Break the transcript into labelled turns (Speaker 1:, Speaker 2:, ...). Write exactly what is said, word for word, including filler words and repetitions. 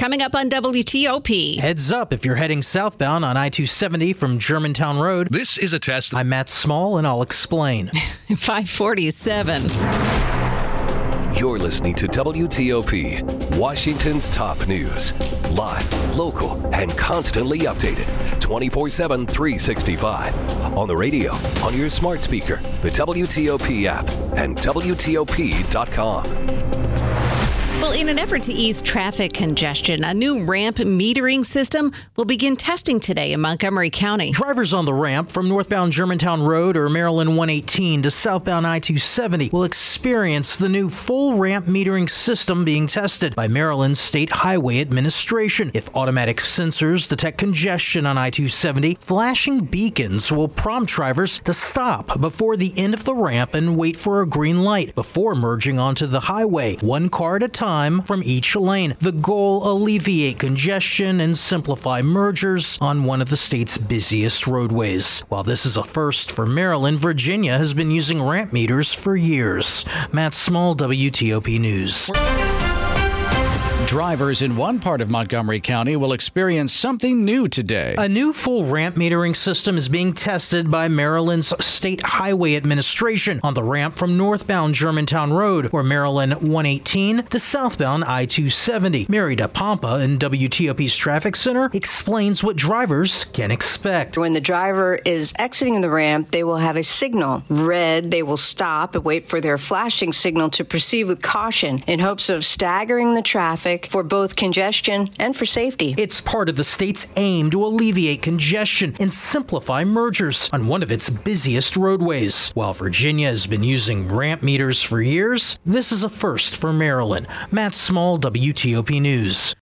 Speaker 1: coming up on W T O P.
Speaker 2: Heads up if you're heading southbound on I two seventy from Germantown Road.
Speaker 3: This is a test.
Speaker 2: I'm Matt Small, and I'll explain.
Speaker 1: five forty-seven.
Speaker 4: You're listening to W T O P, Washington's top news. Live, local, and constantly updated. twenty-four seven, three sixty-five. On the radio, on your smart speaker, the W T O P app, and W T O P dot com.
Speaker 1: Well, in an effort to ease traffic congestion, a new ramp metering system will begin testing today in Montgomery County.
Speaker 2: Drivers on the ramp from northbound Germantown Road or Maryland one eighteen to southbound I two seventy will experience the new full ramp metering system being tested by Maryland's State Highway Administration. If automatic sensors detect congestion on I two seventy, flashing beacons will prompt drivers to stop before the end of the ramp and wait for a green light before merging onto the highway, one car at a time from each lane. The goal, alleviate congestion and simplify mergers on one of the state's busiest roadways. While this is a first for Maryland, Virginia has been using ramp meters for years. Matt Small, W T O P News.
Speaker 3: Drivers in one part of Montgomery County will experience something new today.
Speaker 2: A new full ramp metering system is being tested by Maryland's State Highway Administration on the ramp from northbound Germantown Road or Maryland one eighteen to southbound I two seventy. Mary DePompa in W T O P's Traffic Center explains what drivers can expect.
Speaker 5: When the driver is exiting the ramp, they will have a signal. Red, they will stop and wait for their flashing signal to proceed with caution in hopes of staggering the traffic for both congestion and for safety.
Speaker 2: It's part of the state's aim to alleviate congestion and simplify mergers on one of its busiest roadways. While Virginia has been using ramp meters for years, this is a first for Maryland. Matt Small, W T O P News.